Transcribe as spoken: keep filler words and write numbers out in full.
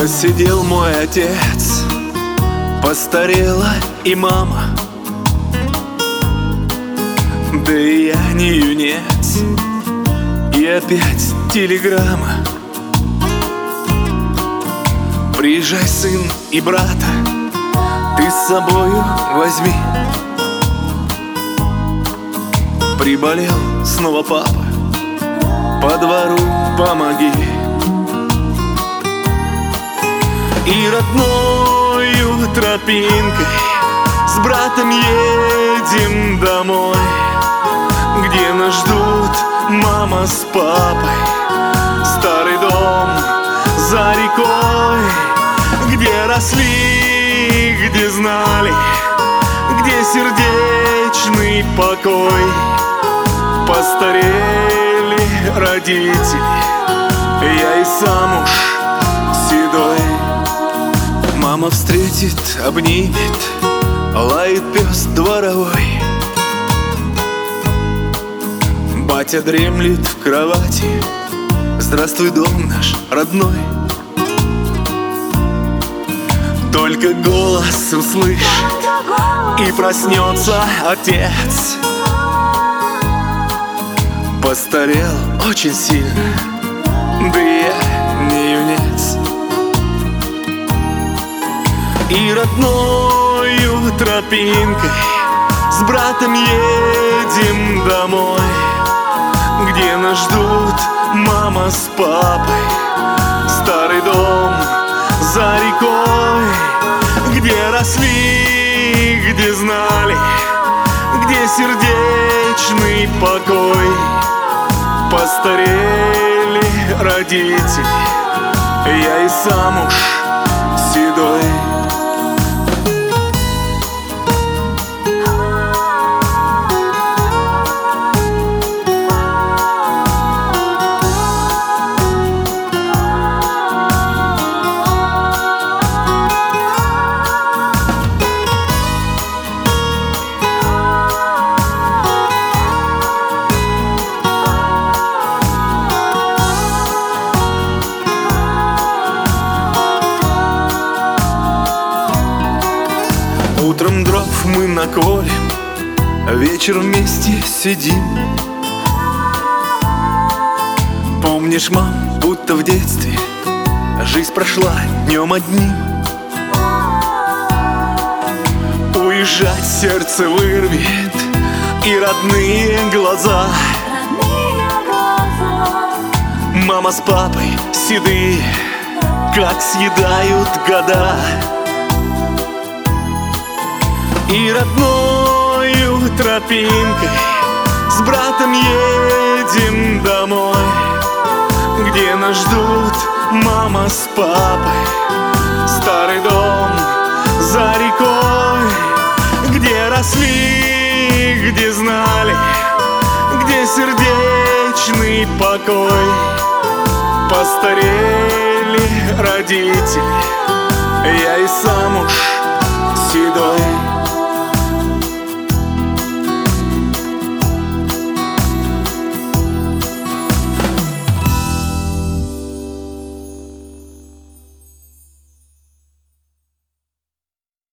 Посидел мой отец, постарела и мама, да и я не юнец, и опять телеграмма. Приезжай, сын и брата, ты с собою возьми. Приболел снова папа, по двору помоги. И родною тропинкой с братом едем домой, где нас ждут мама с папой. Старый дом за рекой, где росли, где знали, где сердечный покой. Постарели родители, я и сам уж седой. Мама встретит, обнимет, лает пес дворовой. Батя дремлет в кровати, здравствуй, дом наш родной. Только голос услышит, и проснется отец. Постарел очень сильно, да и я не юнец. И родною тропинкой с братом едем домой, где нас ждут мама с папой. Старый дом за рекой, где росли, где знали, где сердечный покой. Постарели родители, я и сам уж седой. Утром дров мы наколем, вечер вместе сидим. Помнишь, мам, будто в детстве жизнь прошла днем одним. Уезжать сердце вырвет, и родные глаза. Мама с папой седые, как съедают года. И родною тропинкой с братом едем домой, где нас ждут мама с папой. Старый дом за рекой, где росли, где знали, где сердечный покой. Постарели родители, я и сам